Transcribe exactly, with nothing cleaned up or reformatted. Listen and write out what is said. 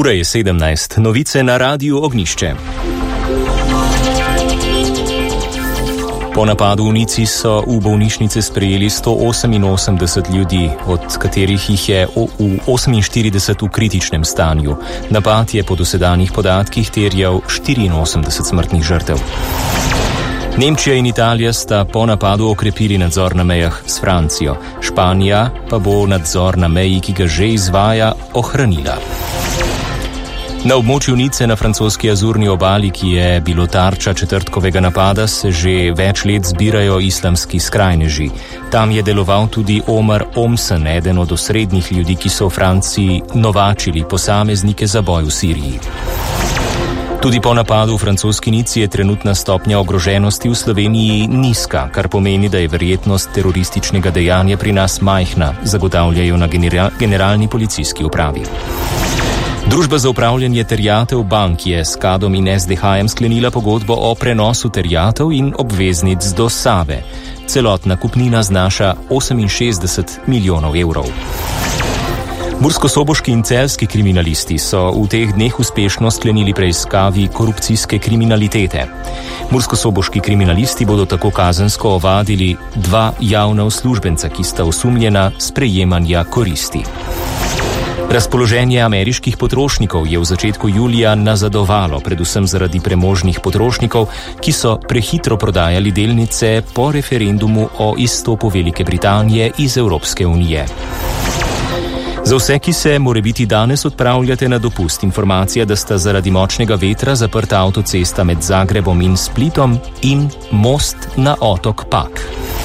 Ura je sedemnajst, novice na Radiu Ognjišče. Po napadu v Nici so v bolnišnice sprejeli sto oseminosemdeset ljudi, od katerih jih je v oseminštirideset v kritičnem stanju. Napad je po dosedanjih podatkih terjal štiriinosemdeset smrtnih žrtev. Nemčija in Italija sta po napadu okrepili nadzor na mejah s Francijo. Španija pa bo nadzor na meji, ki ga že izvaja, ohranila. Na območju Nice na francoski Azurni obali, ki je bilo tarča četrtkovega napada, se že več let zbirajo islamski skrajneži. Tam je deloval tudi Omar Omsen, eden od osrednjih ljudi, ki so v Franciji novačili posameznike za boj v Siriji. Tudi po napadu v francoski Nici je trenutna stopnja ogroženosti v Sloveniji nizka, kar pomeni, da je verjetnost terorističnega dejanja pri nas majhna, zagotavljajo na genera- generalni policijski upravi. Družba za upravljanje terjatev bank je s Kadom in S D H-jem sklenila pogodbo o prenosu terjatev in obveznic do Save. Celotna kupnina znaša oseminšestdeset milijonov evrov. Murskosoboški in celjski kriminalisti so v teh dneh uspešno sklenili preiskavi korupcijske kriminalitete. Murskosoboški kriminalisti bodo tako kazensko ovadili dva javna uslužbenca, ki sta osumljena sprejemanja koristi. Razpoloženje ameriških potrošnikov je v začetku julija nazadovalo, predvsem zaradi premožnih potrošnikov, ki so prehitro prodajali delnice po referendumu o izstopu Velike Britanije iz Evropske unije. Za vse, ki se morebiti danes odpravljate na dopust, informacija, da sta zaradi močnega vetra zaprta avtocesta med Zagrebom in Splitom in most na otok Pag.